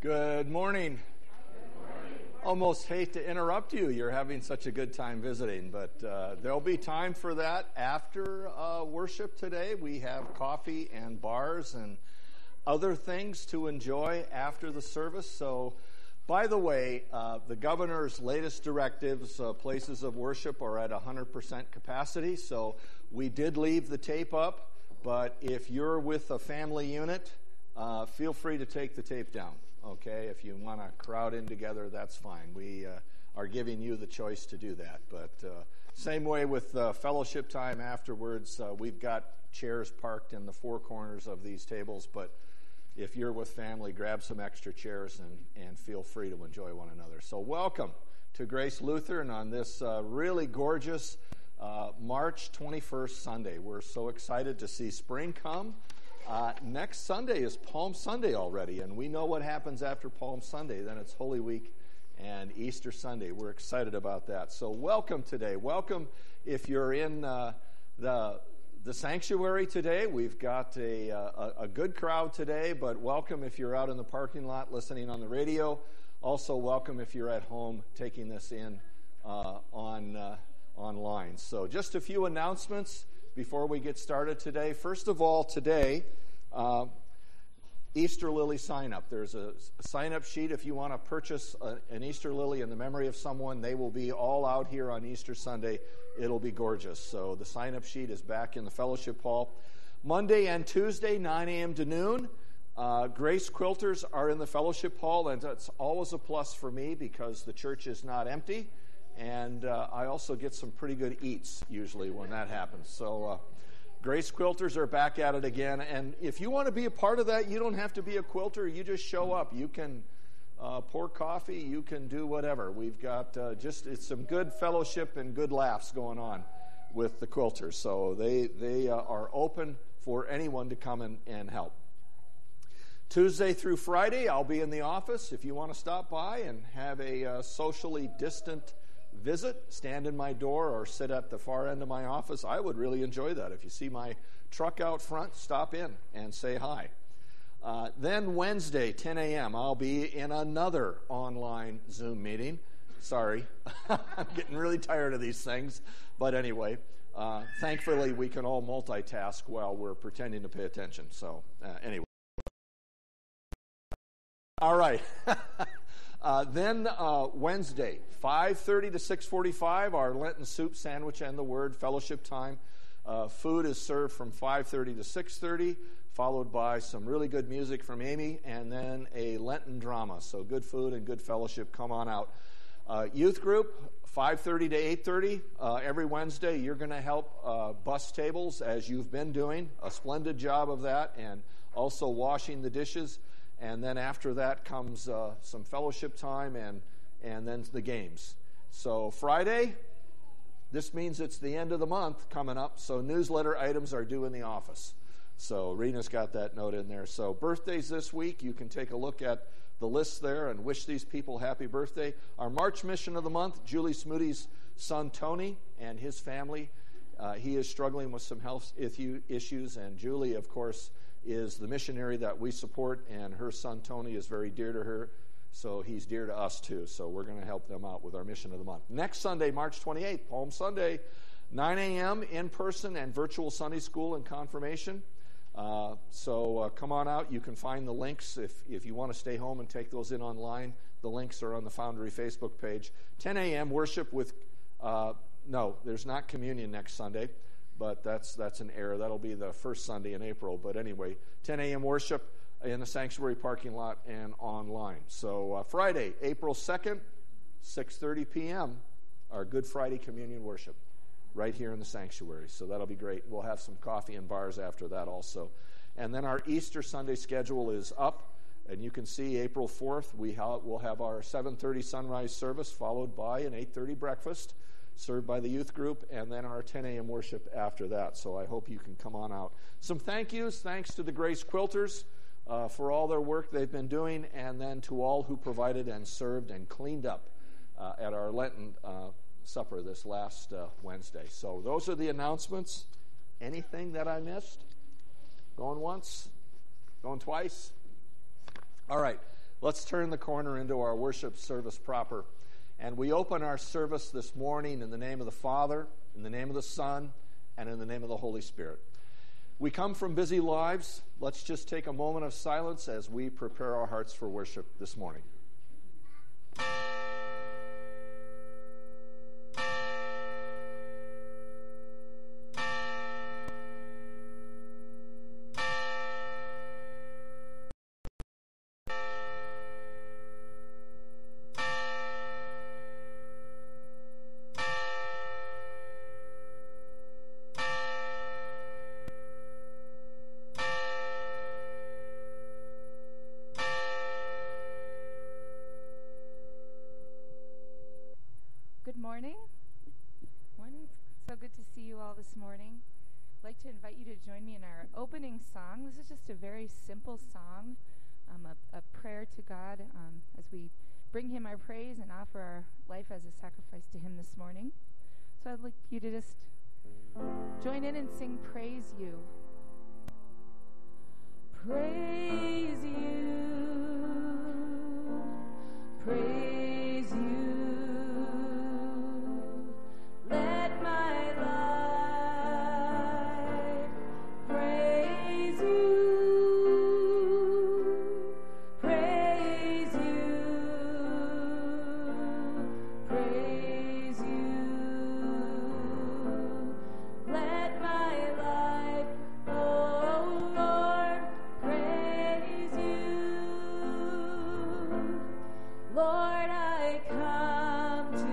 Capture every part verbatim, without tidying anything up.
Good morning. Almost hate to interrupt you. You're having such a good time visiting, but uh, there'll be time for that after uh, worship today. We have coffee and bars and other things to enjoy after the service. So, by the way, uh, the governor's latest directives, uh, places of worship are at one hundred percent capacity. So we did leave the tape up, but if you're with a family unit, uh, feel free to take the tape down. Okay, if you want to crowd in together, that's fine. We uh, are giving you the choice to do that. But uh, same way with uh, fellowship time afterwards, uh, we've got chairs parked in the four corners of these tables. But if you're with family, grab some extra chairs and, and feel free to enjoy one another. So welcome to Grace Lutheran on this uh, really gorgeous uh, March twenty-first Sunday. We're so excited to see spring come. Uh, next Sunday is Palm Sunday already, and we know what happens after Palm Sunday. Then it's Holy Week and Easter Sunday. We're excited about that. So welcome today. Welcome if you're in uh, the the sanctuary today. We've got a, a, a good crowd today, but welcome if you're out in the parking lot listening on the radio. Also welcome if you're at home taking this in uh, on uh, online. So just a few announcements before we get started today. First of all, today, uh, Easter lily sign-up. There's a sign-up sheet if you want to purchase a, an Easter lily in the memory of someone. They will be all out here on Easter Sunday. It'll be gorgeous. So the sign-up sheet is back in the fellowship hall. Monday and Tuesday, nine a.m. to noon, uh, Grace Quilters are in the fellowship hall, and that's always a plus for me because the church is not empty. And uh, I also get some pretty good eats usually when that happens. So uh, Grace Quilters are back at it again. And if you want to be a part of that, you don't have to be a quilter. You just show up. You can uh, pour coffee. You can do whatever. We've got uh, just it's some good fellowship and good laughs going on with the quilters. So they, they uh, are open for anyone to come and, and help. Tuesday through Friday, I'll be in the office. If you want to stop by and have a uh, socially distant visit, stand in my door or sit at the far end of my office, I would really enjoy that. If you see my truck out front, stop in and say hi. Uh, then Wednesday, ten a.m., I'll be in another online Zoom meeting. Sorry, I'm getting really tired of these things. But anyway, uh, thankfully we can all multitask while we're pretending to pay attention. So uh, anyway. All right. Uh, then uh, Wednesday, five thirty to six forty-five, our Lenten soup sandwich and the Word fellowship time. Uh, food is served from five thirty to six thirty, followed by some really good music from Amy, and then a Lenten drama. So good food and good fellowship. Come on out. Uh, youth group, five thirty to eight thirty. Uh, every Wednesday, you're going to help uh, bus tables, as you've been doing. A splendid job of that, and also washing the dishes. And then after that comes uh, some fellowship time and and then the games. So Friday, this means it's the end of the month coming up, so newsletter items are due in the office. So Rena's got that note in there. So birthdays this week, you can take a look at the list there and wish these people happy birthday. Our March mission of the month, Julie Smoody's son Tony and his family. Uh, he is struggling with some health issues, and Julie, of course, is the missionary that we support, and her son Tony is very dear to her, so he's dear to us too. So we're going to help them out with our mission of the month. Next Sunday, March twenty-eighth, Palm Sunday, nine a.m. in person and virtual Sunday school and confirmation. Uh, so uh, come on out. You can find the links if, if you want to stay home and take those in online. The links are on the Foundry Facebook page. ten a.m. worship with, uh, no, there's not communion next Sunday. But that's that's an error. That'll be the first Sunday in April. But anyway, ten a.m. worship in the sanctuary parking lot and online. So uh, Friday, April second, six thirty p.m., our Good Friday communion worship right here in the sanctuary. So that'll be great. We'll have some coffee and bars after that also. And then our Easter Sunday schedule is up. And you can see April fourth, we ha- we'll have our seven thirty sunrise service followed by an eight thirty breakfast, served by the youth group, and then our ten a.m. worship after that. So I hope you can come on out. Some thank yous. Thanks to the Grace Quilters uh, for all their work they've been doing, and then to all who provided and served and cleaned up uh, at our Lenten uh, supper this last uh, Wednesday. So those are the announcements. Anything that I missed? Going once? Going twice? All right. Let's turn the corner into our worship service proper. And we open our service this morning in the name of the Father, in the name of the Son, and in the name of the Holy Spirit. We come from busy lives. Let's just take a moment of silence as we prepare our hearts for worship this morning. Good morning. Morning. So good to see you all this morning. I'd like to invite you to join me in our opening song. This is just a very simple song, um, a, a prayer to God um, as we bring Him our praise and offer our life as a sacrifice to Him this morning. So I'd like you to just join in and sing Praise You. Praise You. Praise You. Let my life praise you, praise you, praise you. Let my life, oh Lord, praise you. Lord, I come to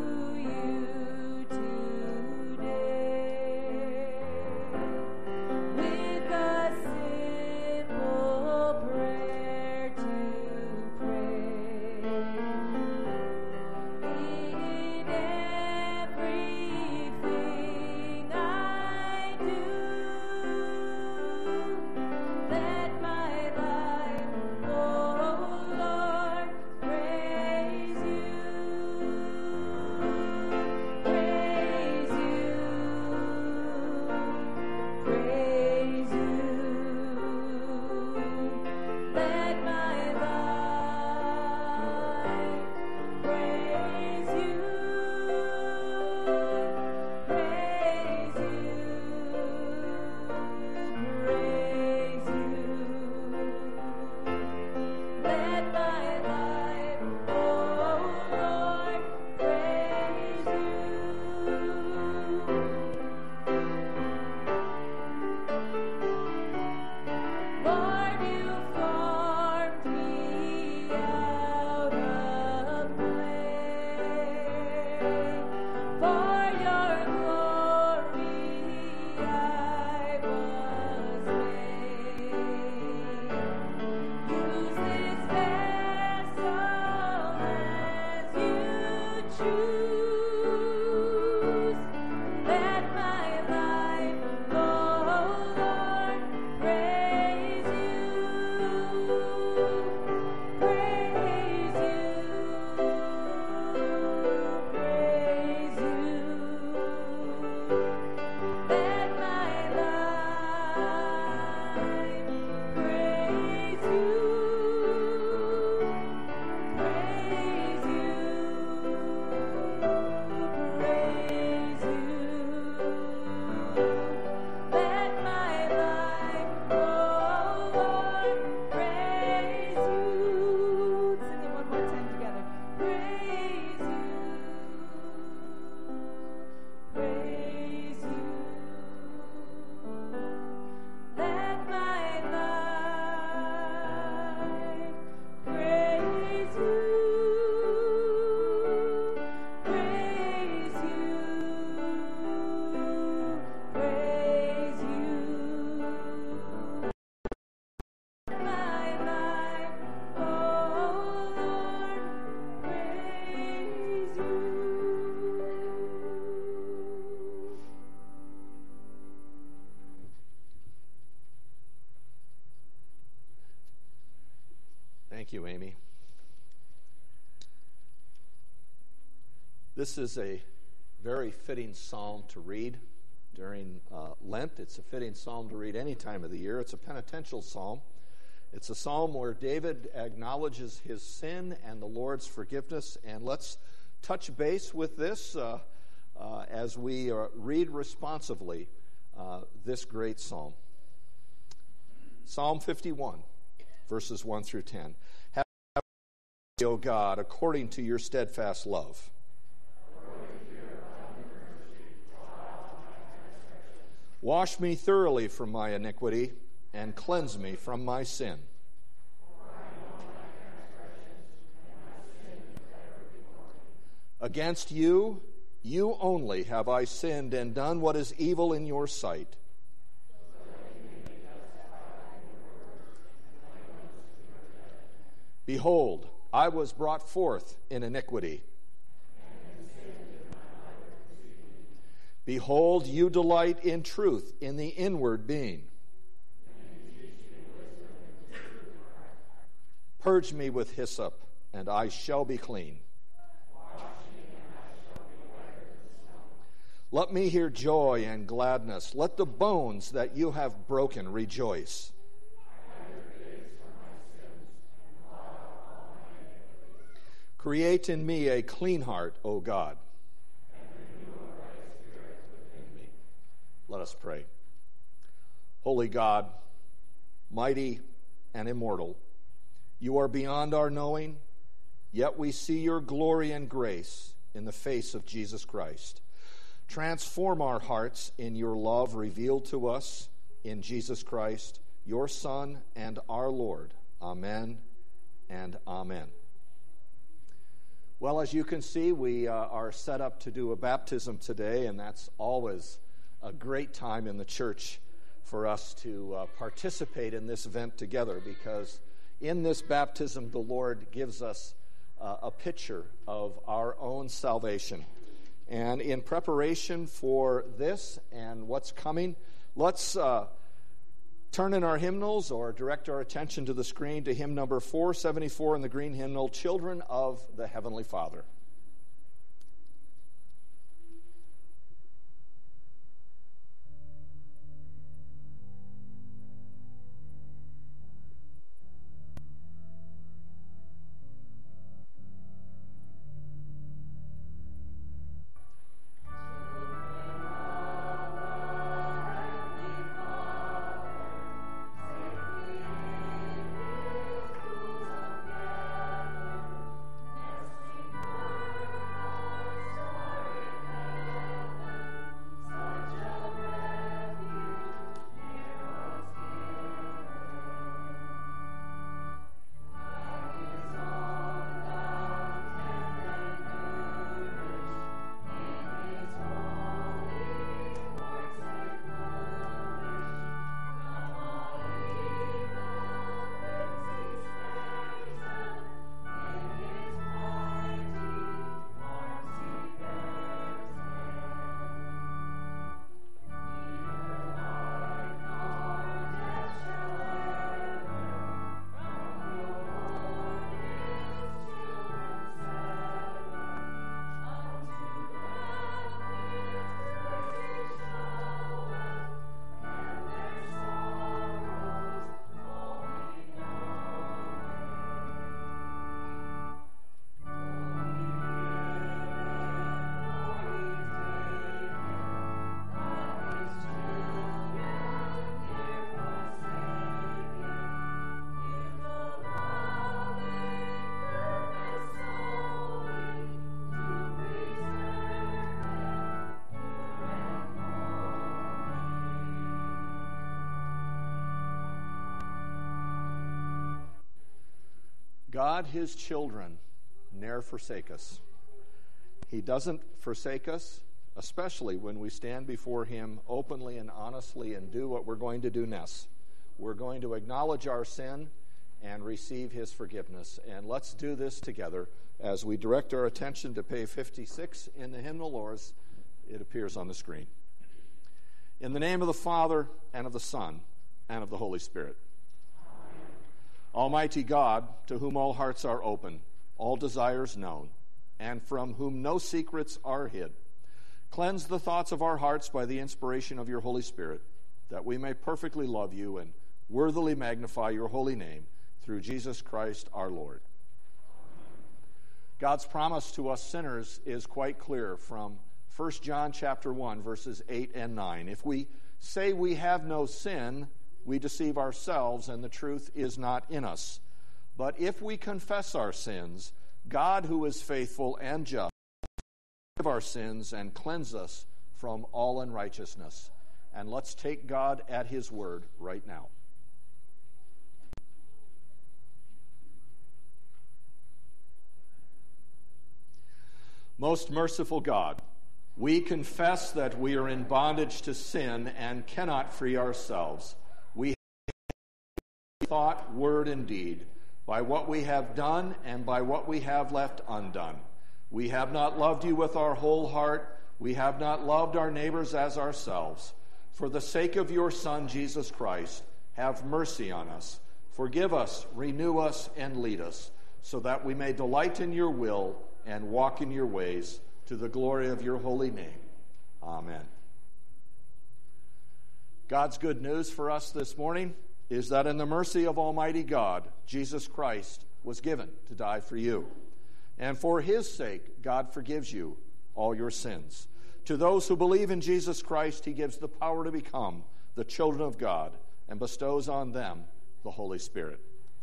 Thank you, Amy. This is a very fitting psalm to read during uh, Lent. It's a fitting psalm to read any time of the year. It's a penitential psalm. It's a psalm where David acknowledges his sin and the Lord's forgiveness. And let's touch base with this uh, uh, as we uh, read responsively uh, this great psalm. Psalm fifty-one, verses one through ten. Have mercy, O God, according to your steadfast love. Wash me thoroughly from my iniquity, and cleanse me from my sin. Against you, you only have I sinned and done what is evil in your sight. Behold, I was brought forth in iniquity. Behold, you delight in truth in the inward being. Purge me with hyssop, and I shall be clean. Let me hear joy and gladness. Let the bones that you have broken rejoice. Create in me a clean heart, O God. Let us pray. Holy God, mighty and immortal, you are beyond our knowing, yet we see your glory and grace in the face of Jesus Christ. Transform our hearts in your love revealed to us in Jesus Christ, your Son and our Lord. Amen and amen. Well, as you can see, we uh, are set up to do a baptism today, and that's always a great time in the church for us to uh, participate in this event together, because in this baptism the Lord gives us uh, a picture of our own salvation. And in preparation for this and what's coming, let's uh, turn in our hymnals or direct our attention to the screen to hymn number four seventy-four in the green hymnal, Children of the Heavenly Father. God, his children, ne'er forsake us. He doesn't forsake us, especially when we stand before him openly and honestly and do what we're going to do next. We're going to acknowledge our sin and receive his forgiveness. And let's do this together as we direct our attention to page fifty-six in the hymnal, or as it appears on the screen. In the name of the Father, and of the Son, and of the Holy Spirit. Almighty God, to whom all hearts are open, all desires known, and from whom no secrets are hid, cleanse the thoughts of our hearts by the inspiration of your Holy Spirit, that we may perfectly love you and worthily magnify your holy name through Jesus Christ our Lord. God's promise to us sinners is quite clear from First John chapter one, verses eight and nine. If we say we have no sin, we deceive ourselves, and the truth is not in us. But if we confess our sins, God, who is faithful and just, will forgive our sins and cleanse us from all unrighteousness. And let's take God at his word right now. Most merciful God, we confess that we are in bondage to sin and cannot free ourselves. We have thought, word, and deed, by what we have done and by what we have left undone. We have not loved you with our whole heart. We have not loved our neighbors as ourselves. For the sake of your Son, Jesus Christ, have mercy on us. Forgive us, renew us, and lead us, so that we may delight in your will and walk in your ways, to the glory of your holy name. Amen. God's good news for us this morning is that in the mercy of Almighty God, Jesus Christ was given to die for you. And for his sake, God forgives you all your sins. To those who believe in Jesus Christ, he gives the power to become the children of God and bestows on them the Holy Spirit.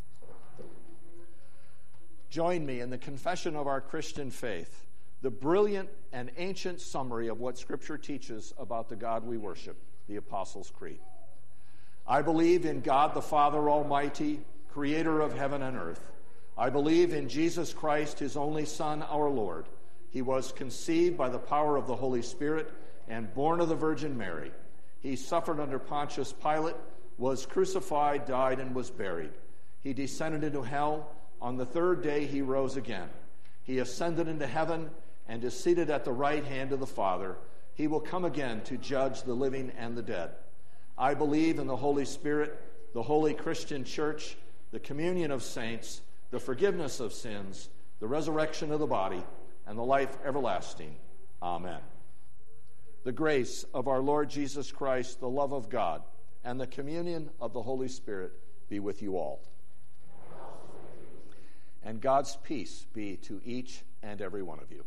Join me in the confession of our Christian faith, the brilliant and ancient summary of what Scripture teaches about the God we worship, the Apostles' Creed. I believe in God the Father Almighty, creator of heaven and earth. I believe in Jesus Christ, his only Son, our Lord. He was conceived by the power of the Holy Spirit and born of the Virgin Mary. He suffered under Pontius Pilate, was crucified, died, and was buried. He descended into hell. On the third day he rose again. He ascended into heaven and is seated at the right hand of the Father. He will come again to judge the living and the dead. I believe in the Holy Spirit, the holy Christian church, the communion of saints, the forgiveness of sins, the resurrection of the body, and the life everlasting. Amen. The grace of our Lord Jesus Christ, the love of God, and the communion of the Holy Spirit be with you all. And God's peace be to each and every one of you.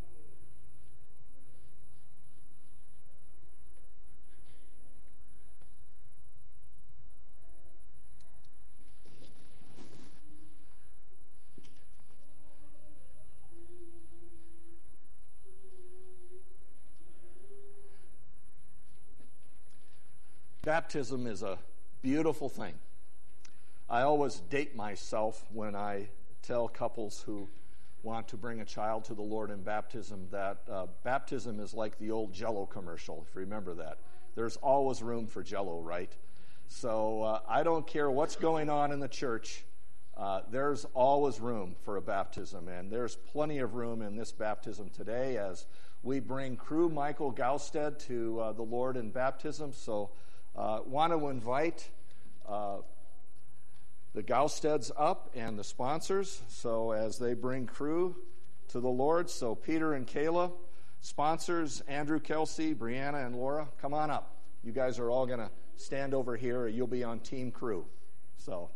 Baptism is a beautiful thing. I always date myself when I tell couples who want to bring a child to the Lord in baptism that uh, baptism is like the old Jell-O commercial, if you remember that. There's always room for Jell-O, right? So uh, I don't care what's going on in the church. Uh, there's always room for a baptism, and there's plenty of room in this baptism today as we bring Crew Michael Gausted to uh, the Lord in baptism. So uh, want to invite uh, the Gausteds up and the sponsors, so as they bring Crew to the Lord. So Peter and Kayla, sponsors, Andrew, Kelsey, Brianna, and Laura, come on up. You guys are all going to stand over here, or you'll be on Team Crew. So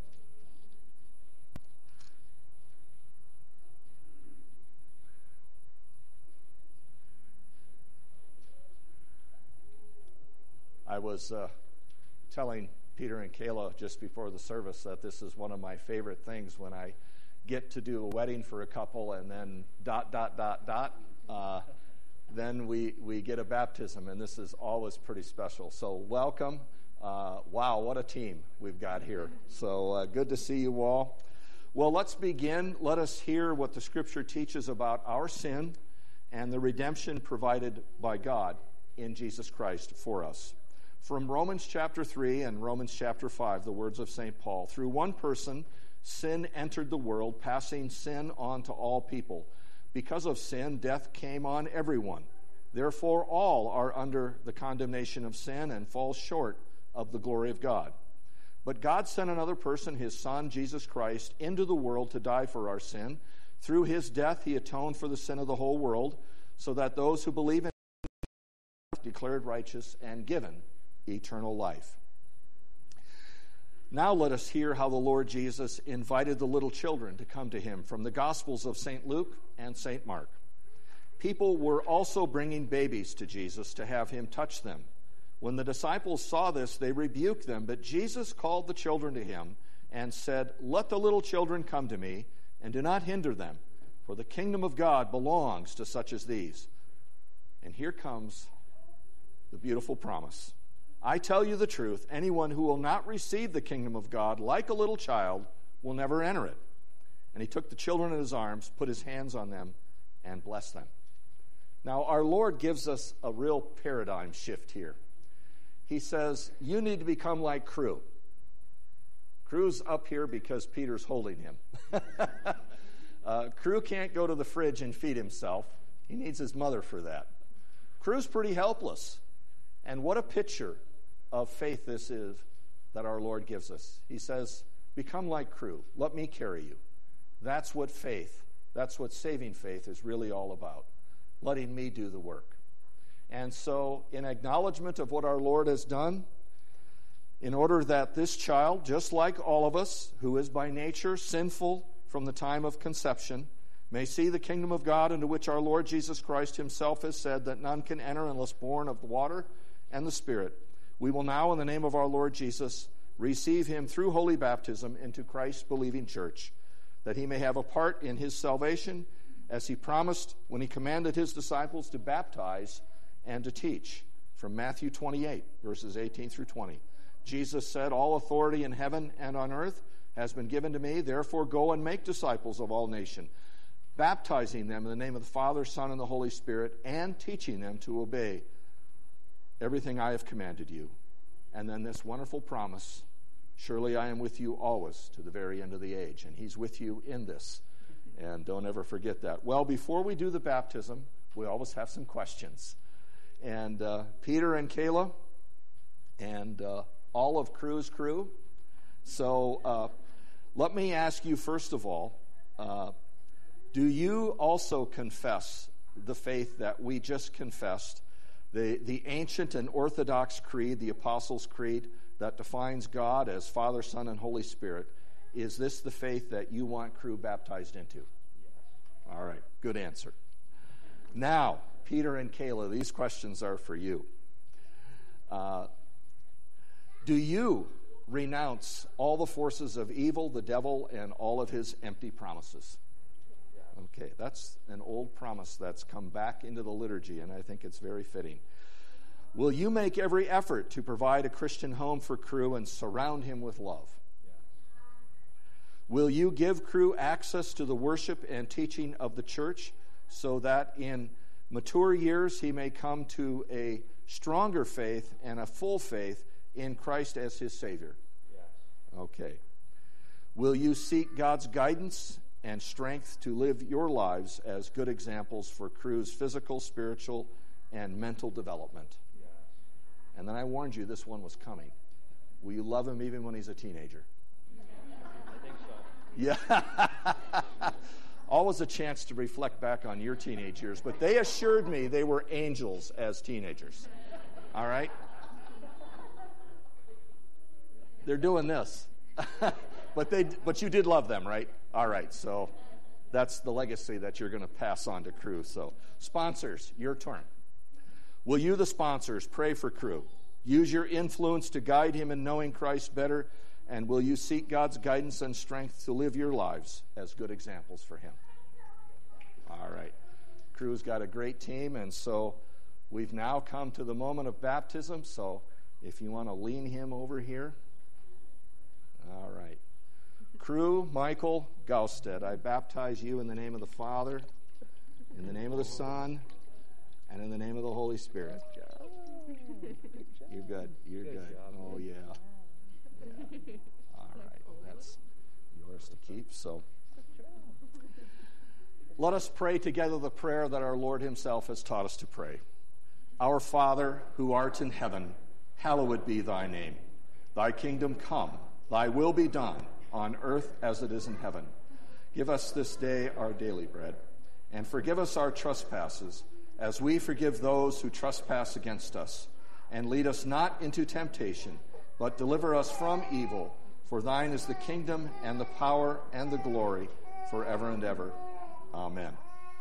I was uh, telling Peter and Kayla just before the service that this is one of my favorite things when I get to do a wedding for a couple and then dot, dot, dot, dot, uh, then we, we get a baptism, and this is always pretty special. So welcome. Uh, wow, what a team we've got here. So uh, good to see you all. Well, let's begin. Let us hear what the Scripture teaches about our sin and the redemption provided by God in Jesus Christ for us. From Romans chapter three and Romans chapter five, the words of Saint Paul, through one person, sin entered the world, passing sin on to all people. Because of sin, death came on everyone. Therefore, all are under the condemnation of sin and fall short of the glory of God. But God sent another person, his Son, Jesus Christ, into the world to die for our sin. Through his death, he atoned for the sin of the whole world, so that those who believe in him are declared righteous and given eternal life. Now let us hear how the Lord Jesus invited the little children to come to him from the Gospels of Saint Luke and Saint Mark. People were also bringing babies to Jesus to have him touch them. When the disciples saw this, they rebuked them, but Jesus called the children to him and said, "Let the little children come to me, and do not hinder them, for the kingdom of God belongs to such as these." And here comes the beautiful promise. "I tell you the truth, anyone who will not receive the kingdom of God like a little child will never enter it." And he took the children in his arms, put his hands on them, and blessed them. Now, our Lord gives us a real paradigm shift here. He says, you need to become like Crew. Crew's up here because Peter's holding him. uh, Crew can't go to the fridge and feed himself. He needs his mother for that. Crew's pretty helpless. And what a picture of faith this is that our Lord gives us. He says, become like Crew. Let me carry you. That's what faith, that's what saving faith is really all about. Letting me do the work. And so, in acknowledgement of what our Lord has done, in order that this child, just like all of us, who is by nature sinful from the time of conception, may see the kingdom of God, into which our Lord Jesus Christ himself has said that none can enter unless born of the water and the Spirit, we will now, in the name of our Lord Jesus, receive him through holy baptism into Christ's believing church, that he may have a part in his salvation, as he promised when he commanded his disciples to baptize and to teach. From Matthew twenty-eight, verses eighteen through twenty. Jesus said, "All authority in heaven and on earth has been given to me. Therefore go and make disciples of all nations, baptizing them in the name of the Father, Son, and the Holy Spirit, and teaching them to obey everything I have commanded you." And then this wonderful promise, "Surely I am with you always to the very end of the age." And he's with you in this. And don't ever forget that. Well, before we do the baptism, we always have some questions. And uh, Peter and Kayla and uh, all of Crew's crew. So uh, let me ask you, first of all, uh, do you also confess the faith that we just confessed, the, the ancient and orthodox creed, the Apostles' Creed, that defines God as Father, Son, and Holy Spirit? Is this the faith that you want Crew baptized into? Yes. All right, good answer. Now, Peter and Kayla, these questions are for you. Uh, do you renounce all the forces of evil, the devil, and all of his empty promises? Okay, that's an old promise that's come back into the liturgy, and I think it's very fitting. Will you make every effort to provide a Christian home for Crew and surround him with love? Will you give Crew access to the worship and teaching of the church so that in mature years he may come to a stronger faith and a full faith in Christ as his Savior? Yes. Okay. Will you seek God's guidance and strength to live your lives as good examples for Crew's physical, spiritual, and mental development? Yes. And then I warned you this one was coming. Will you love him even when he's a teenager? Yeah. Always a chance to reflect back on your teenage years. But they assured me they were angels as teenagers. All right? They're doing this. but they, but you did love them, right? All right. So that's the legacy that you're going to pass on to Crew. So sponsors, your turn. Will you, the sponsors, pray for Crew? Use your influence to guide him in knowing Christ better. And will you seek God's guidance and strength to live your lives as good examples for him? All right. Crew's got a great team, and so we've now come to the moment of baptism. So if you want to lean him over here. All right. Crew Michael Gausted, I baptize you in the name of the Father, in the name of the Son, and in the name of the Holy Spirit. You're good. You're good. good. Oh, yeah. Yeah. All right. That's yours to keep. So let us pray together the prayer that our Lord himself has taught us to pray. Our Father, who art in heaven, hallowed be thy name. Thy kingdom come, thy will be done, on earth as it is in heaven. Give us this day our daily bread, and forgive us our trespasses, as we forgive those who trespass against us. And lead us not into temptation, but deliver us from evil. For thine is the kingdom and the power and the glory forever and ever. Amen.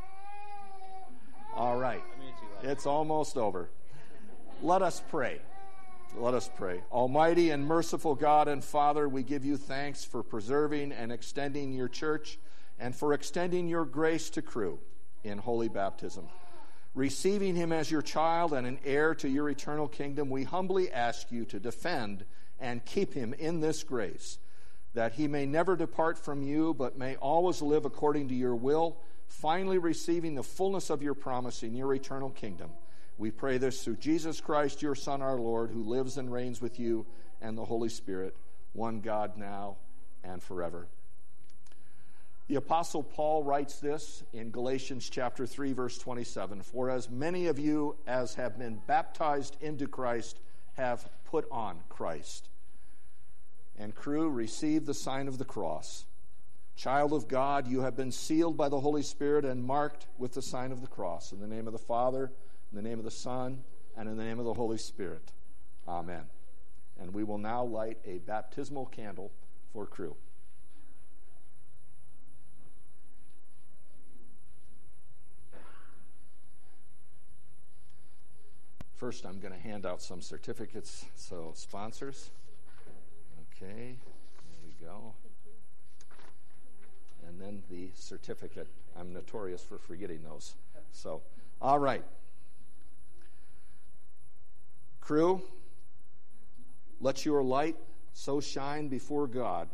All right. It's almost over. Let us pray. Let us pray. Almighty and merciful God and Father, we give you thanks for preserving and extending your church and for extending your grace to Crew in holy baptism. Receiving him as your child and an heir to your eternal kingdom, we humbly ask you to defend and keep him in this grace, that he may never depart from you, but may always live according to your will, finally receiving the fullness of your promise in your eternal kingdom. We pray this through Jesus Christ, your Son, our Lord, who lives and reigns with you and the Holy Spirit, one God now and forever. The Apostle Paul writes this in Galatians chapter three, verse twenty-seven, For as many of you as have been baptized into Christ have put on Christ. And Crew, receive the sign of the cross. Child of God, you have been sealed by the Holy Spirit and marked with the sign of the cross. In the name of the Father, in the name of the Son, and in the name of the Holy Spirit. Amen. And we will now light a baptismal candle for Crew. First, I'm going to hand out some certificates. So, sponsors. Okay, there we go. And then the certificate. I'm notorious for forgetting those. So, all right. Crew, let your light so shine before God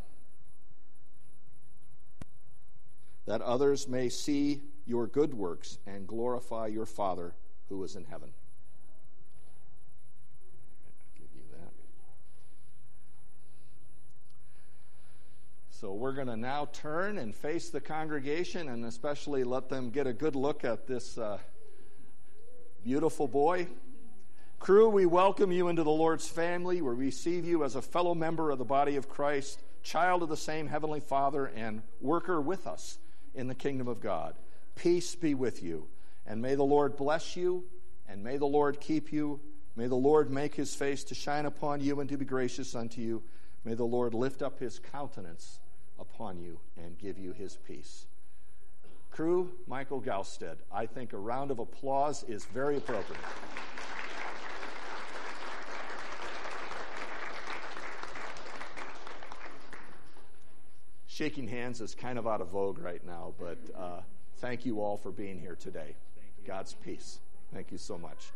that others may see your good works and glorify your Father who is in heaven. So we're going to now turn and face the congregation and especially let them get a good look at this uh, beautiful boy. Crew, we welcome you into the Lord's family. We receive you as a fellow member of the body of Christ, child of the same Heavenly Father, and worker with us in the kingdom of God. Peace be with you, and may the Lord bless you, and may the Lord keep you. May the Lord make his face to shine upon you and to be gracious unto you. May the Lord lift up his countenance upon you and give you his peace. Crew, Michael Gausted, I think a round of applause is very appropriate. Shaking hands is kind of out of vogue right now, but uh, thank you all for being here today. God's peace. Thank you so much.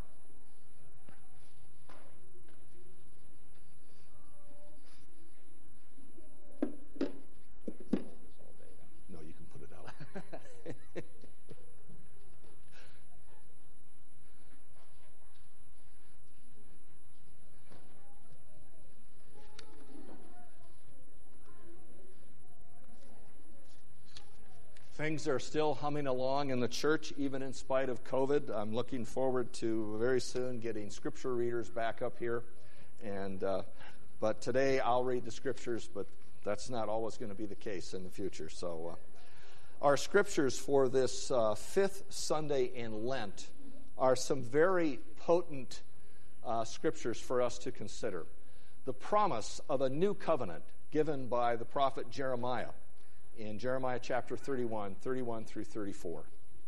Things are still humming along in the church, even in spite of COVID. I'm looking forward to very soon getting scripture readers back up here. And uh, but today I'll read the scriptures, but that's not always going to be the case in the future. So uh, our scriptures for this uh, fifth Sunday in Lent are some very potent uh, scriptures for us to consider. The promise of a new covenant given by the prophet Jeremiah in Jeremiah chapter thirty-one, thirty-one through thirty-four.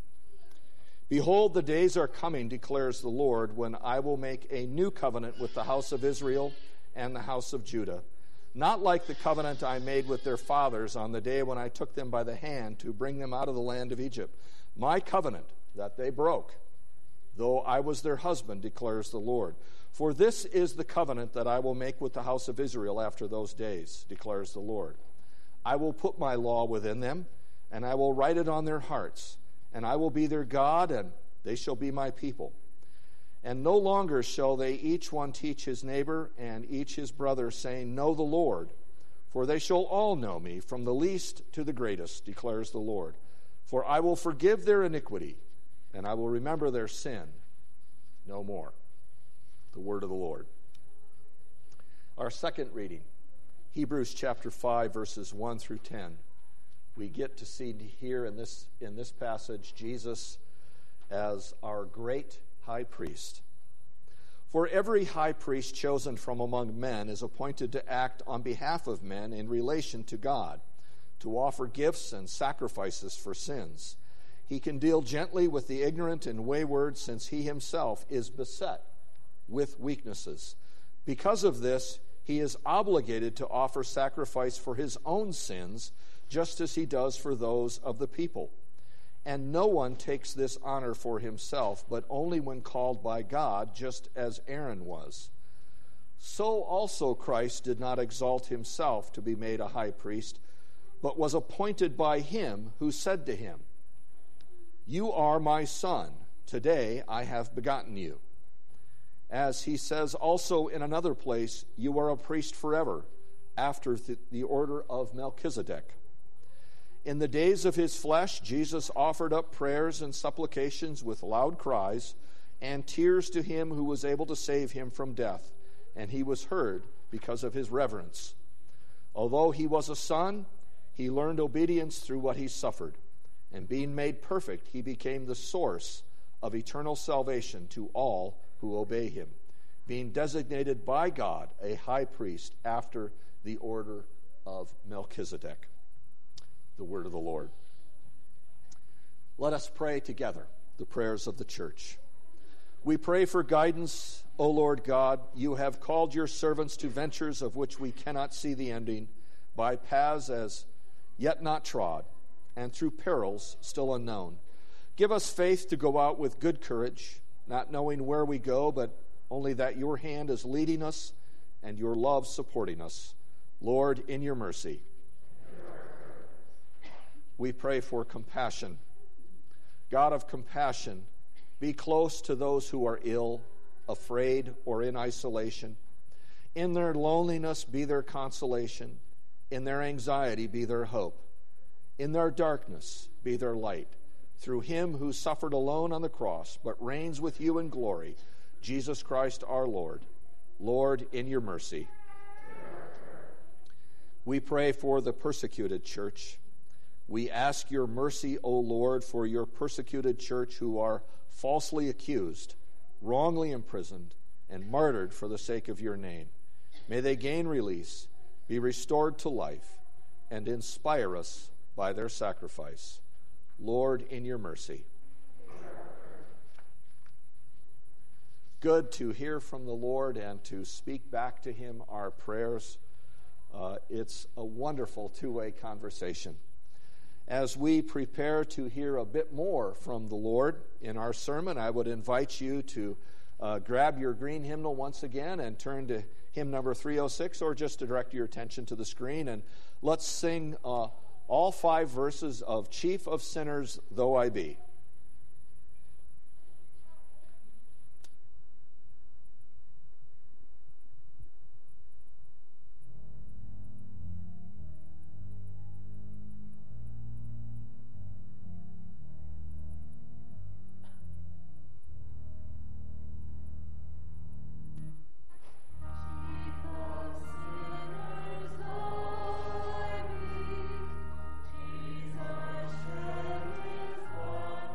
Behold, the days are coming, declares the Lord, when I will make a new covenant with the house of Israel and the house of Judah, not like the covenant I made with their fathers on the day when I took them by the hand to bring them out of the land of Egypt. My covenant that they broke, though I was their husband, declares the Lord. For this is the covenant that I will make with the house of Israel after those days, declares the Lord. I will put my law within them, and I will write it on their hearts, and I will be their God, and they shall be my people. And no longer shall they each one teach his neighbor and each his brother, saying, Know the Lord, for they shall all know me, from the least to the greatest, declares the Lord. For I will forgive their iniquity, and I will remember their sin no more. The word of the Lord. Our second reading, Hebrews chapter five, verses one through ten. We get to see here in this in this passage Jesus as our great high priest. For every high priest chosen from among men is appointed to act on behalf of men in relation to God, to offer gifts and sacrifices for sins. He can deal gently with the ignorant and wayward, since he himself is beset with weaknesses. Because of this, he is obligated to offer sacrifice for his own sins, just as he does for those of the people. And no one takes this honor for himself, but only when called by God, just as Aaron was. So also Christ did not exalt himself to be made a high priest, but was appointed by him who said to him, "You are my son, today I have begotten you." As he says also in another place, "You are a priest forever, after the order of Melchizedek." In the days of his flesh, Jesus offered up prayers and supplications with loud cries and tears to him who was able to save him from death, and he was heard because of his reverence. Although he was a son, he learned obedience through what he suffered, and being made perfect, he became the source of eternal salvation to all who obey him, being designated by God a high priest after the order of Melchizedek. The word of the Lord. Let us pray together the prayers of the church. We pray for guidance, O Lord God. You have called your servants to ventures of which we cannot see the ending, by paths as yet not trod, and through perils still unknown. Give us faith to go out with good courage, not knowing where we go, but only that your hand is leading us and your love supporting us. Lord, in your mercy. We pray for compassion. God of compassion, be close to those who are ill, afraid, or in isolation. In their loneliness, be their consolation. In their anxiety, be their hope. In their darkness, be their light. Through him who suffered alone on the cross, but reigns with you in glory, Jesus Christ our Lord. Lord, in your mercy. We pray for the persecuted church. We ask your mercy, O Lord, for your persecuted church who are falsely accused, wrongly imprisoned, and martyred for the sake of your name. May they gain release, be restored to life, and inspire us by their sacrifice. Lord, in your mercy. Good to hear from the Lord and to speak back to him our prayers. Uh, it's a wonderful two-way conversation. As we prepare to hear a bit more from the Lord in our sermon, I would invite you to uh, grab your green hymnal once again and turn to hymn number three oh six, or just to direct your attention to the screen, and let's sing uh, all five verses of Chief of Sinners Though I Be. Jesus, strength is one.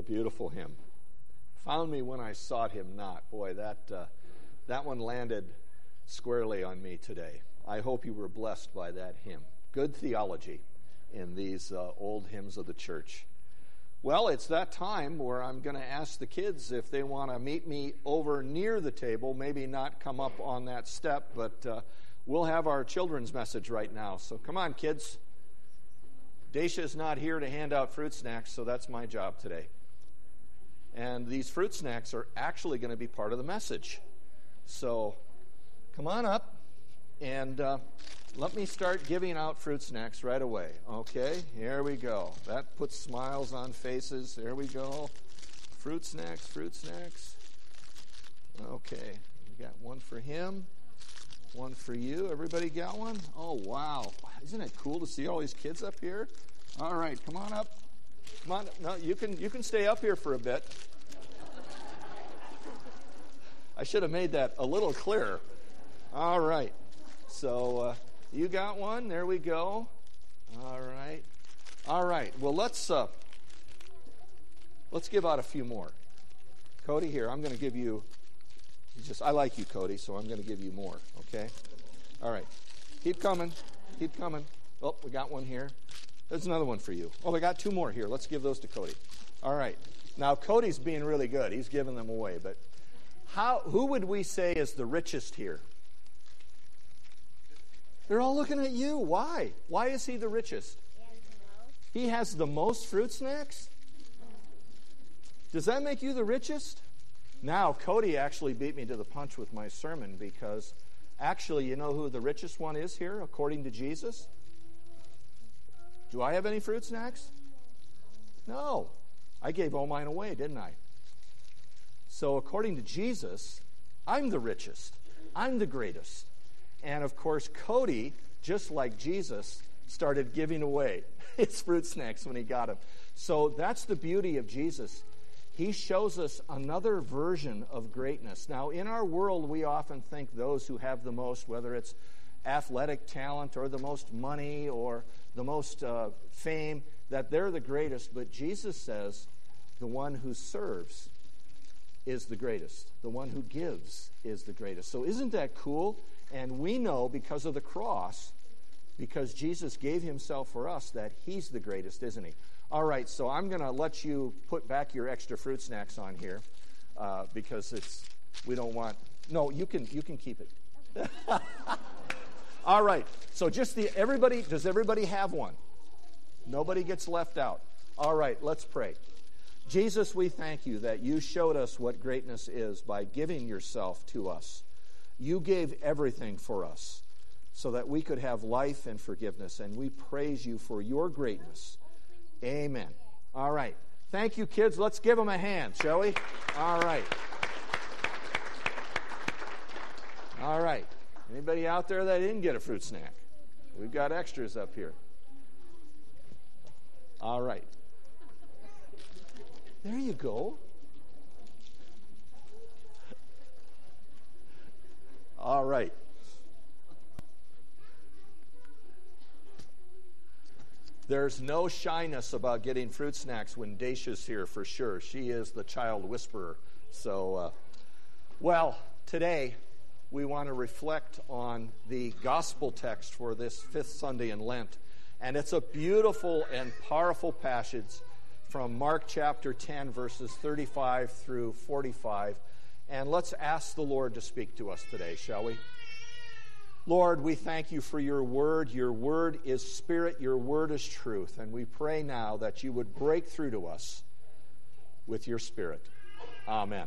a beautiful hymn. Found me when I sought him not. Boy, that uh, that one landed squarely on me today. I hope you were blessed by that hymn. Good theology in these uh, old hymns of the church. Well, it's that time where I'm going to ask the kids if they want to meet me over near the table, maybe not come up on that step, but uh, we'll have our children's message right now. So come on, kids. Dacia is not here to hand out fruit snacks, so that's my job today. And these fruit snacks are actually going to be part of the message. So come on up, and uh, let me start giving out fruit snacks right away. Okay, here we go. That puts smiles on faces. There we go. Fruit snacks, fruit snacks. Okay, we got one for him, one for you. Everybody got one? Oh, wow. Isn't it cool to see all these kids up here? All right, come on up. Come on. No, you can you can stay up here for a bit. I should have made that a little clearer. All right. So uh, you got one. There we go. All right. All right. Well, let's uh, let's give out a few more. Cody, here, I'm going to give you. Just I like you, Cody, so I'm going to give you more. Okay. All right. Keep coming. Keep coming. Oh, we got one here. There's another one for you. Oh, we got two more here. Let's give those to Cody. All right. Now, Cody's being really good. He's giving them away. But how? Who would we say is the richest here? They're all looking at you. Why? Why is he the richest? He has the most fruit snacks? Does that make you the richest? Now, Cody actually beat me to the punch with my sermon because actually, you know who the richest one is here, according to Jesus? Do I have any fruit snacks? No. I gave all mine away, didn't I? So according to Jesus, I'm the richest. I'm the greatest. And of course, Cody, just like Jesus, started giving away his fruit snacks when he got them. So that's the beauty of Jesus. He shows us another version of greatness. Now, in our world, we often think those who have the most, whether it's athletic talent or the most money or the most uh, fame, that they're the greatest. But Jesus says the one who serves is the greatest. The one who gives is the greatest. So isn't that cool? And we know because of the cross, because Jesus gave himself for us, that he's the greatest, isn't he? All right, so I'm going to let you put back your extra fruit snacks on here uh, because it's we don't want. No, you can you can keep it. All right. So just the everybody. Does everybody have one? Nobody gets left out. All right. Let's pray. Jesus, we thank you that you showed us what greatness is by giving yourself to us. You gave everything for us so that we could have life and forgiveness, and we praise you for your greatness. Amen. All right. Thank you, kids. Let's give them a hand, shall we? All right. All right. Anybody out there that didn't get a fruit snack? We've got extras up here. All right. There you go. All right. There's no shyness about getting fruit snacks when Dacia's here for sure. She is the child whisperer. So, uh, well, today we want to reflect on the gospel text for this fifth Sunday in Lent. And it's a beautiful and powerful passage from Mark chapter ten, verses thirty-five through forty-five. And let's ask the Lord to speak to us today, shall we? Lord, we thank you for your word. Your word is spirit. Your word is truth. And we pray now that you would break through to us with your spirit. Amen.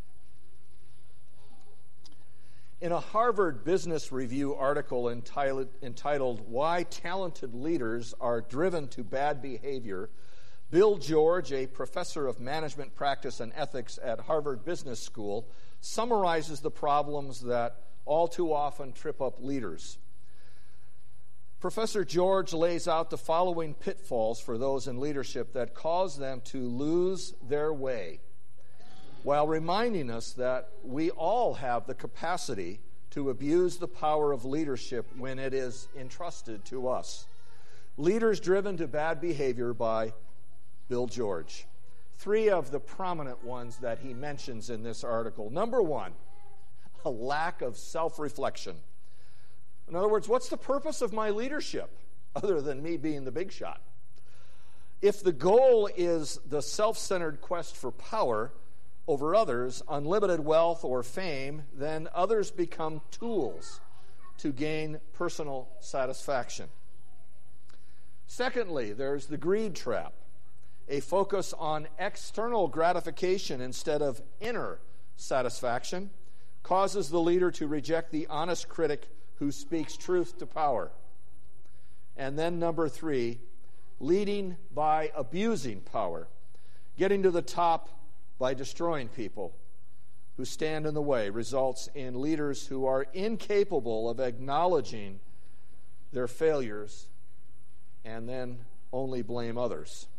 In a Harvard Business Review article entitled, entitled Why Talented Leaders Are Driven to Bad Behavior, Bill George, a professor of management practice and ethics at Harvard Business School, summarizes the problems that all too often trip up leaders. Professor George lays out the following pitfalls for those in leadership that cause them to lose their way, while reminding us that we all have the capacity to abuse the power of leadership when it is entrusted to us. Leaders Driven to Bad Behavior by Bill George. three of the prominent ones that he mentions in this article. Number one, a lack of self-reflection. In other words, what's the purpose of my leadership other than me being the big shot? If the goal is the self-centered quest for power over others, unlimited wealth or fame, then others become tools to gain personal satisfaction. Secondly, there's the greed trap, a focus on external gratification instead of inner satisfaction causes the leader to reject the honest critic who speaks truth to power. And then number three, leading by abusing power, getting to the top by destroying people who stand in the way, results in leaders who are incapable of acknowledging their failures and then only blame others.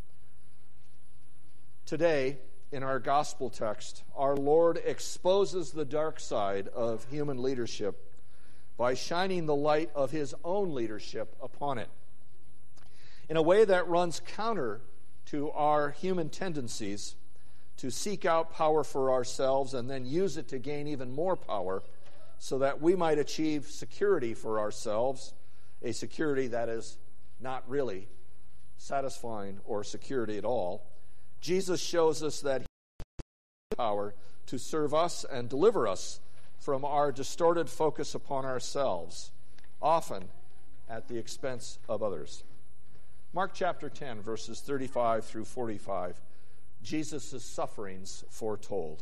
Today, in our gospel text, our Lord exposes the dark side of human leadership by shining the light of his own leadership upon it in a way that runs counter to our human tendencies to seek out power for ourselves and then use it to gain even more power so that we might achieve security for ourselves, a security that is not really satisfying or security at all. Jesus shows us that he has power to serve us and deliver us from our distorted focus upon ourselves, often at the expense of others. Mark chapter ten, verses thirty-five through forty-five, Jesus' sufferings foretold.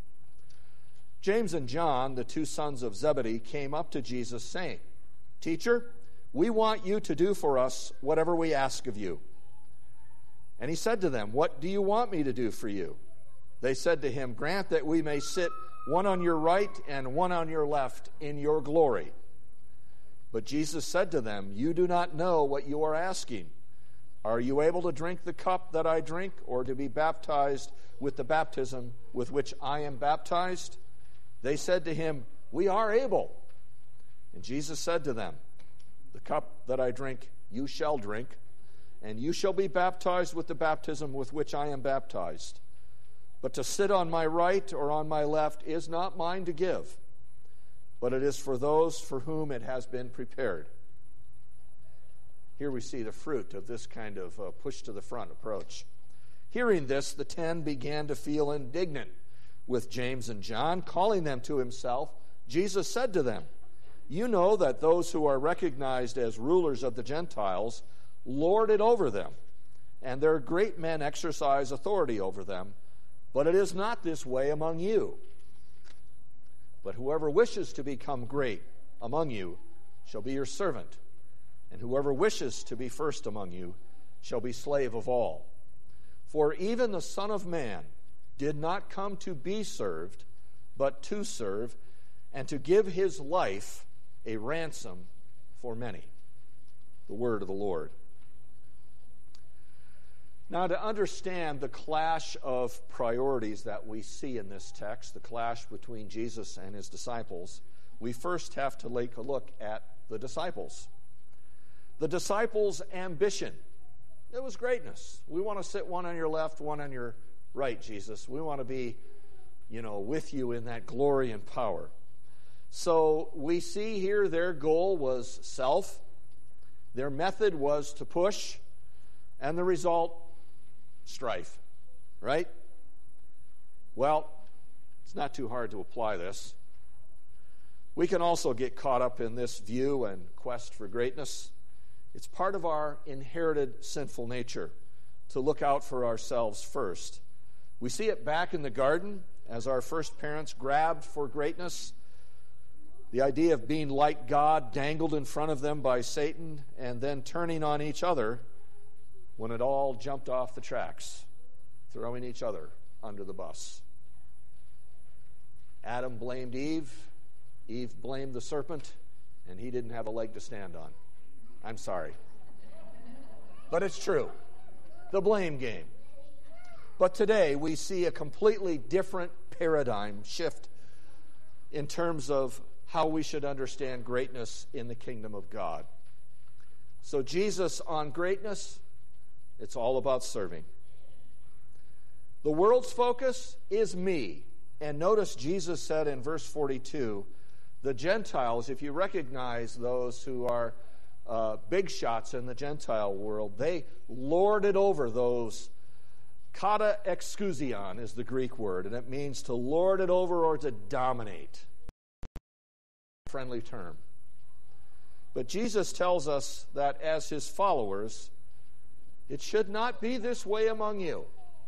James and John, the two sons of Zebedee, came up to Jesus saying, "Teacher, we want you to do for us whatever we ask of you." And he said to them, "What do you want me to do for you?" They said to him, "Grant that we may sit one on your right and one on your left in your glory." But Jesus said to them, "You do not know what you are asking. Are you able to drink the cup that I drink, or to be baptized with the baptism with which I am baptized?" They said to him, "We are able." And Jesus said to them, "The cup that I drink you shall drink, and you shall be baptized with the baptism with which I am baptized. But to sit on my right or on my left is not mine to give, but it is for those for whom it has been prepared." Here we see the fruit of this kind of uh, push-to-the-front approach. Hearing this, the ten began to feel indignant with James and John. Calling them to himself, Jesus said to them, "You know that those who are recognized as rulers of the Gentiles lord it over them, and their great men exercise authority over them. But it is not this way among you. But whoever wishes to become great among you shall be your servant, and whoever wishes to be first among you shall be slave of all. For even the Son of Man did not come to be served, but to serve, and to give his life a ransom for many." The word of the Lord. Now, to understand the clash of priorities that we see in this text, the clash between Jesus and his disciples, we first have to take a look at the disciples. The disciples' ambition. It was greatness. We want to sit one on your left, one on your right, Jesus. We want to be, you know, with you in that glory and power. So we see here their goal was self. Their method was to push. And the result, strife. Right? Well, it's not too hard to apply this. We can also get caught up in this view and quest for greatness. It's part of our inherited sinful nature to look out for ourselves first. We see it back in the garden as our first parents grabbed for greatness. The idea of being like God dangled in front of them by Satan and then turning on each other when it all jumped off the tracks, throwing each other under the bus. Adam blamed Eve. Eve blamed the serpent, and he didn't have a leg to stand on. I'm sorry. But it's true. The blame game. But today we see a completely different paradigm shift in terms of how we should understand greatness in the kingdom of God. So Jesus on greatness, it's all about serving. The world's focus is me. And notice Jesus said in verse forty-two, the Gentiles, if you recognize those who are uh, big shots in the Gentile world, they lord it over those. Kata exousion is the Greek word, and it means to lord it over or to dominate. Friendly term. But Jesus tells us that as his followers, it should not be this way among you.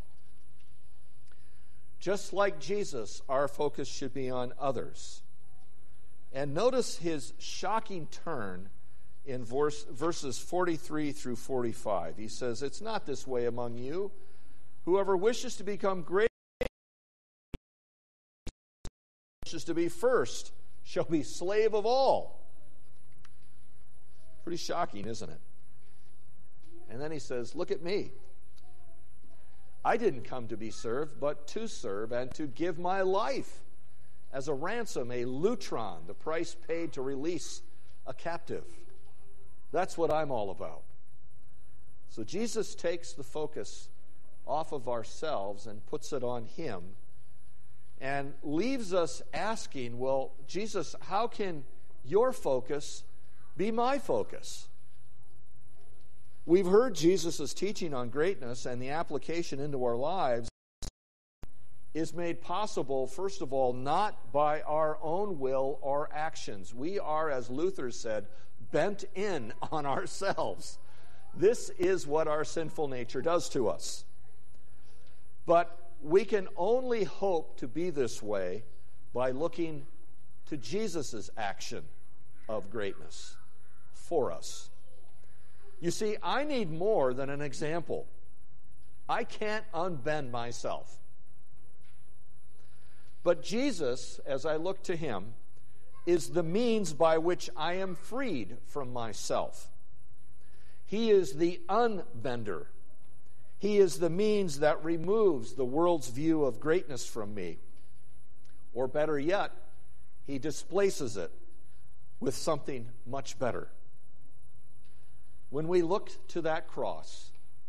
Just like Jesus, our focus should be on others. And notice his shocking turn in verse, verses forty-three through forty-five. He says, it's not this way among you. Whoever wishes to become great, wishes to be first, shall be slave of all. Pretty shocking, isn't it? And then he says, look at me. I didn't come to be served, but to serve and to give my life as a ransom, a lutron, the price paid to release a captive. That's what I'm all about. So Jesus takes the focus off of ourselves and puts it on him and leaves us asking, well, Jesus, how can your focus be my focus? We've heard Jesus' teaching on greatness, and the application into our lives is made possible, first of all, not by our own will or actions. We are, as Luther said, bent in on ourselves. This is what our sinful nature does to us. But we can only hope to be this way by looking to Jesus' action of greatness for us. You see, I need more than an example. I can't unbend myself. But Jesus, as I look to him, is the means by which I am freed from myself. He is the unbender. He is the means that removes the world's view of greatness from me. Or better yet, he displaces it with something much better. When we look to that cross,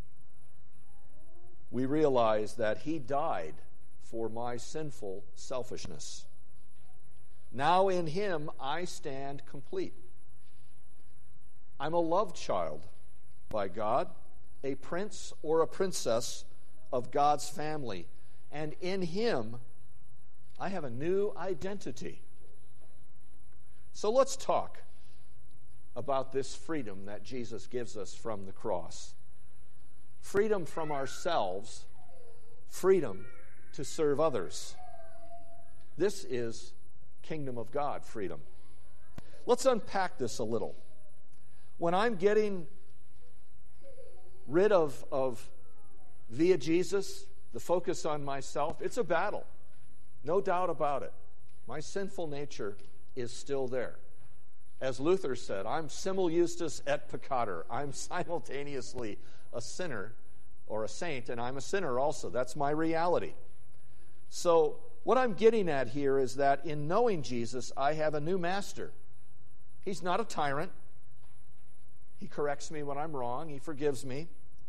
we realize that he died for my sinful selfishness. Now in him I stand complete. I'm a loved child by God, a prince or a princess of God's family, and in him I have a new identity. So let's talk about this freedom that Jesus gives us from the cross. Freedom from ourselves, freedom to serve others. This is kingdom of God freedom. Let's unpack this a little. When I'm getting rid of, of via Jesus, the focus on myself, it's a battle. No doubt about it. My sinful nature is still there. As Luther said, I'm simul justus et peccator. I'm simultaneously a sinner or a saint, and I'm a sinner also. That's my reality. So what I'm getting at here is that in knowing Jesus, I have a new master. He's not a tyrant. He corrects me when I'm wrong. He forgives me.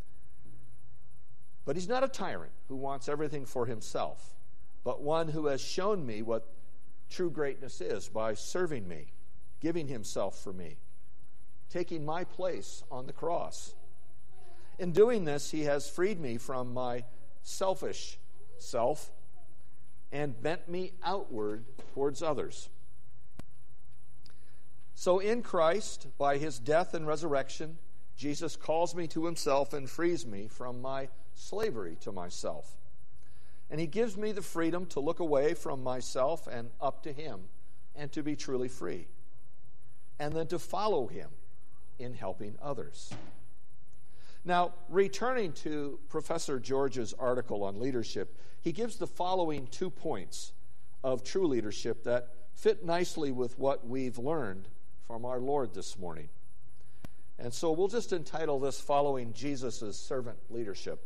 But he's not a tyrant who wants everything for himself, but one who has shown me what true greatness is by serving me, giving himself for me, taking my place on the cross. In doing this, he has freed me from my selfish self and bent me outward towards others. So in Christ, by his death and resurrection, Jesus calls me to himself and frees me from my slavery to myself. And he gives me the freedom to look away from myself and up to him and to be truly free. And then to follow him in helping others. Now, returning to Professor George's article on leadership, he gives the following two points of true leadership that fit nicely with what we've learned from our Lord this morning. And so we'll just entitle this Following Jesus' Servant Leadership.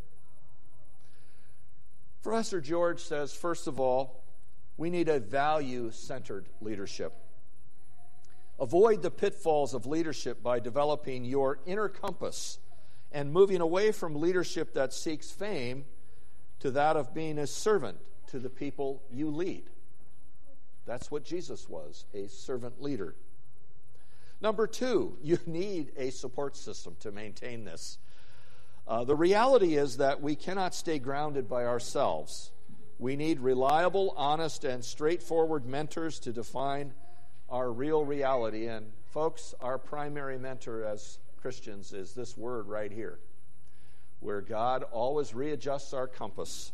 Professor George says, first of all, we need a value-centered leadership. Avoid the pitfalls of leadership by developing your inner compass and moving away from leadership that seeks fame to that of being a servant to the people you lead. That's what Jesus was, a servant leader. Number two, you need a support system to maintain this. Uh, the reality is that we cannot stay grounded by ourselves. We need reliable, honest, and straightforward mentors to define our real reality. And folks, our primary mentor as Christians is this word right here, where God always readjusts our compass.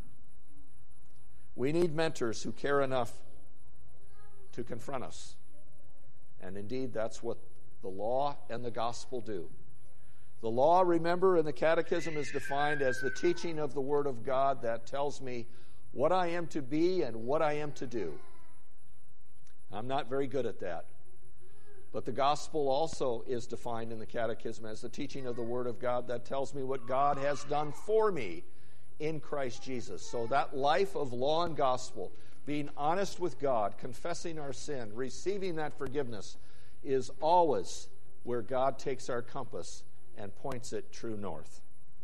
We need mentors who care enough to confront us. And indeed, that's what the law and the gospel do. The law, remember, in the Catechism is defined as the teaching of the Word of God that tells me what I am to be and what I am to do. I'm not very good at that. But the gospel also is defined in the Catechism as the teaching of the Word of God that tells me what God has done for me in Christ Jesus. So that life of law and gospel, being honest with God, confessing our sin, receiving that forgiveness, is always where God takes our compass and points it true north.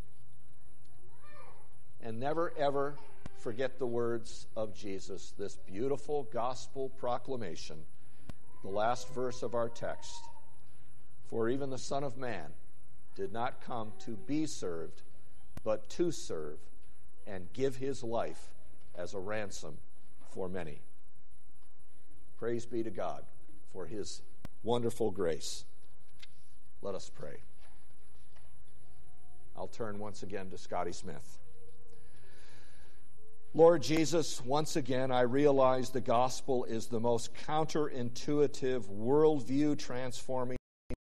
And never, ever forget the words of Jesus, this beautiful gospel proclamation, the last verse of our text. For even the Son of Man did not come to be served, but to serve and give his life as a ransom for many. Praise be to God for his wonderful grace. Let us pray. I'll turn once again to Scotty Smith. Lord Jesus, once again, I realize the gospel is the most counterintuitive, worldview transforming.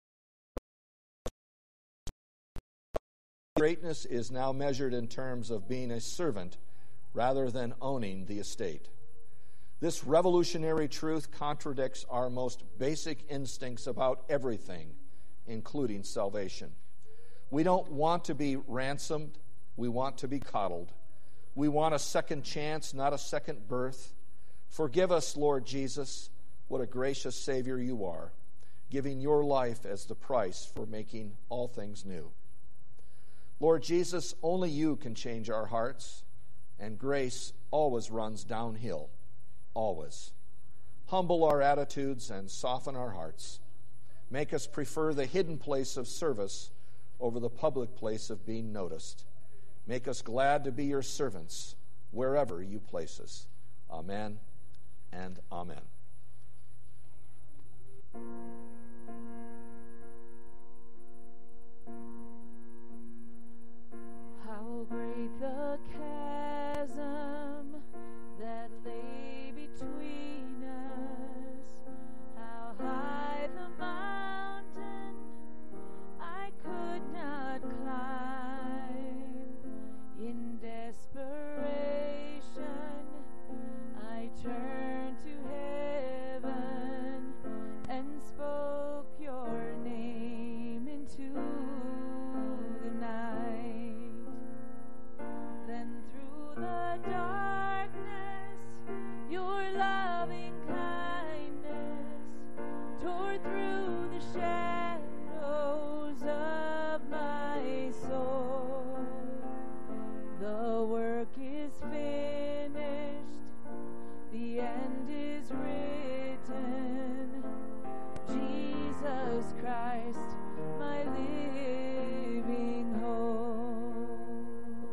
Greatness is now measured in terms of being a servant rather than owning the estate. This revolutionary truth contradicts our most basic instincts about everything, including salvation. We don't want to be ransomed. We want to be coddled. We want a second chance, not a second birth. Forgive us, Lord Jesus. What a gracious Savior you are, giving your life as the price for making all things new. Lord Jesus, only you can change our hearts, and grace always runs downhill, always. Humble our attitudes and soften our hearts. Make us prefer the hidden place of service over the public place of being noticed. Make us glad to be your servants wherever you place us. Amen and amen. How great the chasm that lay between us, how high the mountain I could not climb. In desperation I turned to heaven and spoke your name into the night. Then through the darkness your loving kindness tore through the shadows of my soul. The work is finished, the end is written. Jesus Christ, my living hope.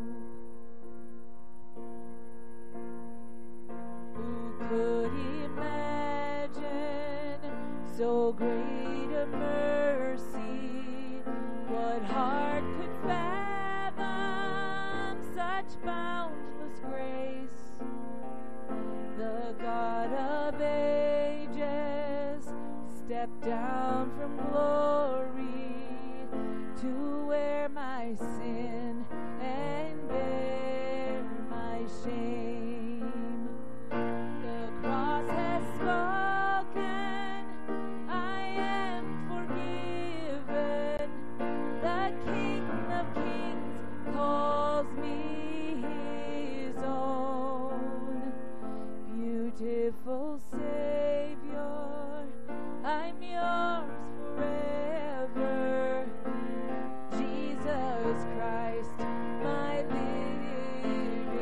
Who could imagine so great a mercy? What heart could fathom such boundless grace? The God of ages stepped down from glory to wear my sin and bear my shame. The cross has spoken, I am forgiven. The King of Kings calls me his own. Beautiful Savior, I'm yours forever. Jesus Christ, my living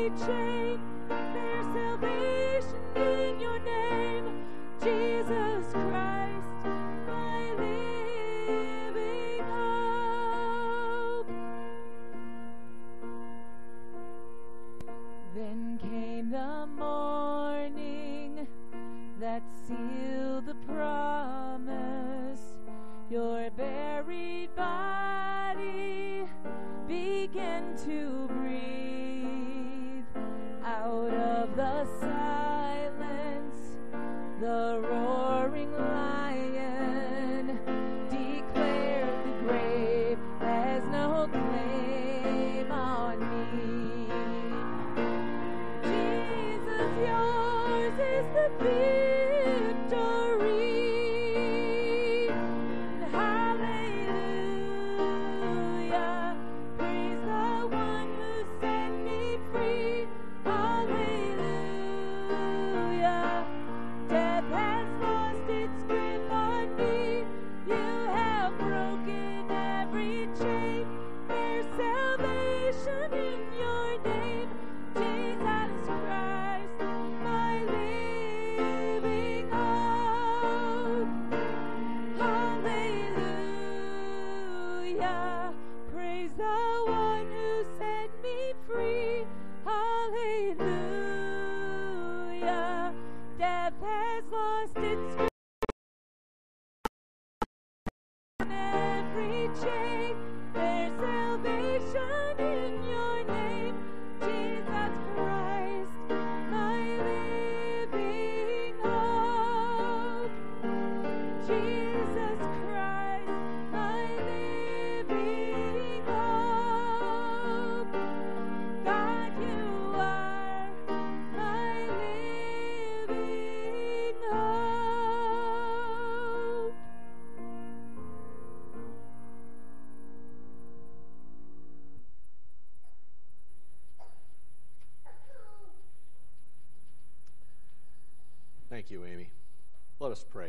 every chain. There's salvation in your name, Jesus Christ, my living hope. Then came the morning that sealed the promise. Your buried body began to breathe. Out of the silence, the roaring lion declared the grave has no claim on me. Jesus, yours is the victory. Hallelujah. Praise the one who set me free. Hallelujah. Death has lost its grip on me. You have broken every chain. There's salvation in your name, Jesus Christ, my living hope. Hallelujah. Praise the one who set me free. Hallelujah. Death has lost its grip on every chain. There's salvation in your name, Jesus Christ, my living hope. Jesus Christ, my living hope. God, you are my living hope. Thank you, Amy. Let us pray.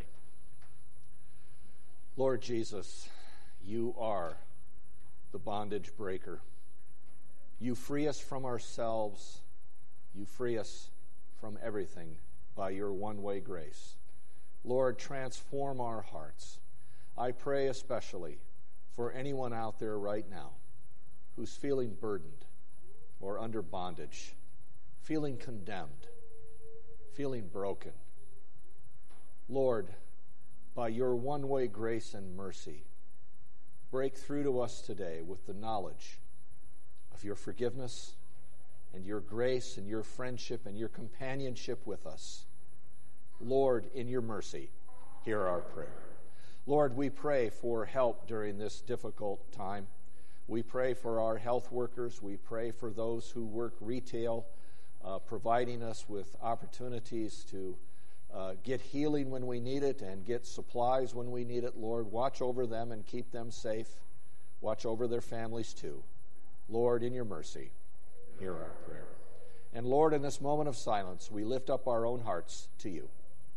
Lord Jesus, you are the bondage breaker. You free us from ourselves. You free us from everything by your one-way grace. Lord, transform our hearts. I pray especially for anyone out there right now who's feeling burdened or under bondage, feeling condemned, feeling broken. Lord, by your one-way grace and mercy, break through to us today with the knowledge of your forgiveness and your grace and your friendship and your companionship with us. Lord, in your mercy, hear our prayer. Lord, we pray for help during this difficult time. We pray for our health workers. We pray for those who work retail, uh, providing us with opportunities to uh, get healing when we need it and get supplies when we need it. Lord, watch over them and keep them safe. Watch over their families too. Lord, in your mercy, hear our prayer. And Lord, in this moment of silence, we lift up our own hearts to you.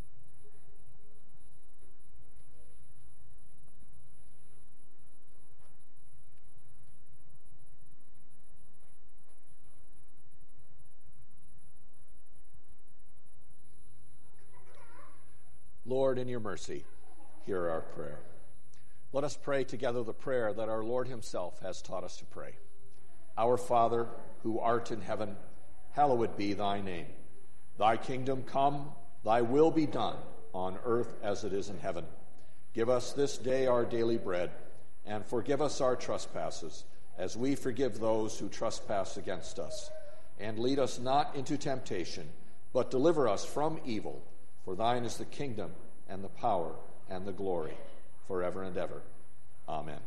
Lord, in your mercy, hear our prayer. Let us pray together the prayer that our Lord himself has taught us to pray. Our Father, who art in heaven, hallowed be thy name. Thy kingdom come, thy will be done, on earth as it is in heaven. Give us this day our daily bread, and forgive us our trespasses, as we forgive those who trespass against us. And lead us not into temptation, but deliver us from evil. For thine is the kingdom, and the power, and the glory, forever and ever. Amen.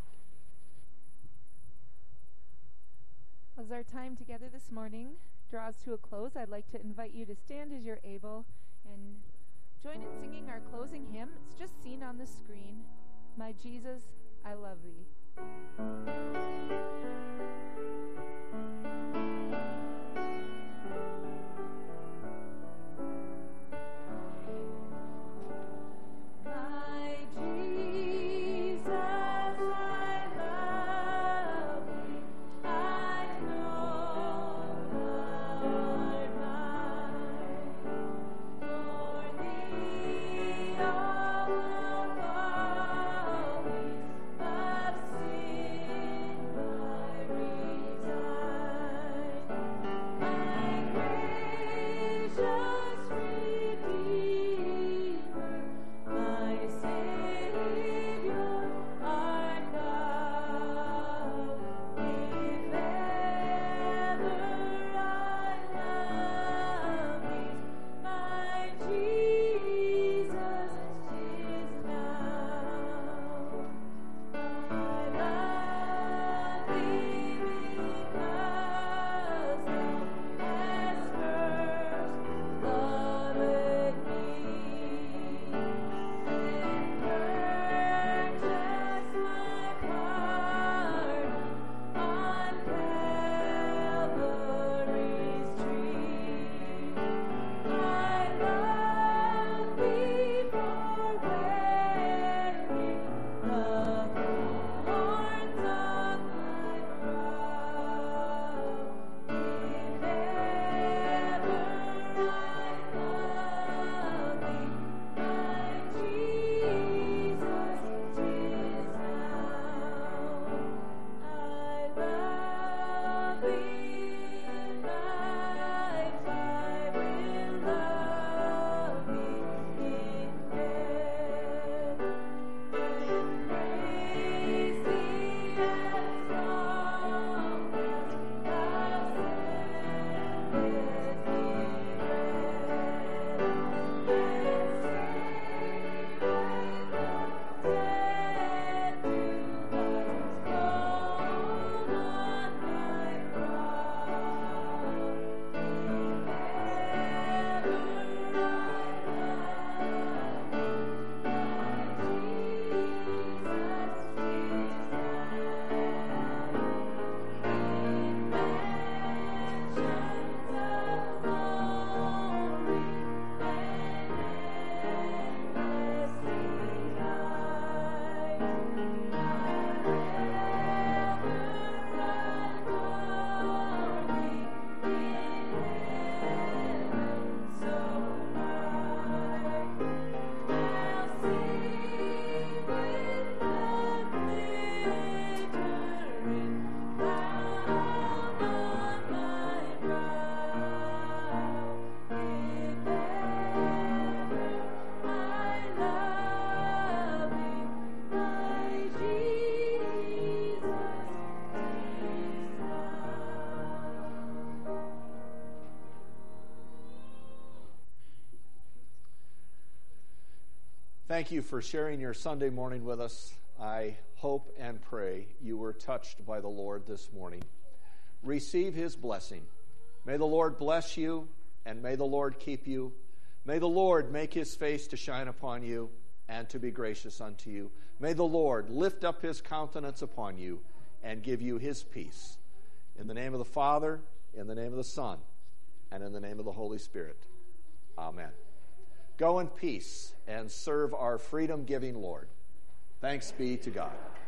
As our time together this morning draws to a close, I'd like to invite you to stand as you're able and join in singing our closing hymn. It's just seen on the screen. My Jesus, I love thee. I know Thank you for sharing your Sunday morning with us. I hope and pray you were touched by the Lord this morning. Receive his blessing. May the Lord bless you, and may the Lord keep you. May the Lord make his face to shine upon you and to be gracious unto you. May the Lord lift up his countenance upon you and give you his peace. In the name of the Father, in the name of the Son, and in the name of the Holy Spirit. Amen. Go in peace and serve our freedom-giving Lord. Thanks be to God.